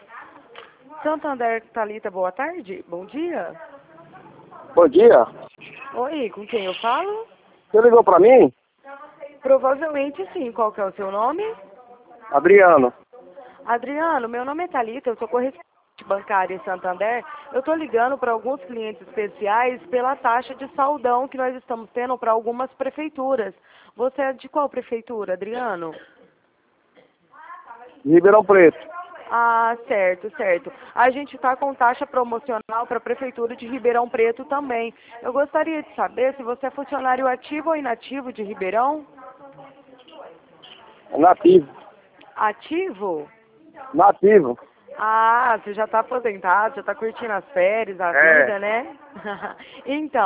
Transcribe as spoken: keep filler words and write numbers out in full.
Santander, Thalita, boa tarde. Bom dia. Bom dia. Oi, com quem eu falo? Você ligou pra mim? Provavelmente sim. Qual que é o seu nome? Adriano. Adriano, meu nome é Thalita, eu sou correspondente bancária em Santander. Eu estou ligando para alguns clientes especiais pela taxa de saldão que nós estamos tendo para algumas prefeituras. Você é de qual prefeitura, Adriano? Ribeirão Preto. Ah, certo, certo. A gente está com taxa promocional para a Prefeitura de Ribeirão Preto também. Eu gostaria de saber se você é funcionário ativo ou inativo de Ribeirão? Nativo. Ativo? Nativo. Ah, você já está aposentado, já está curtindo as férias, a É. vida, né? Então.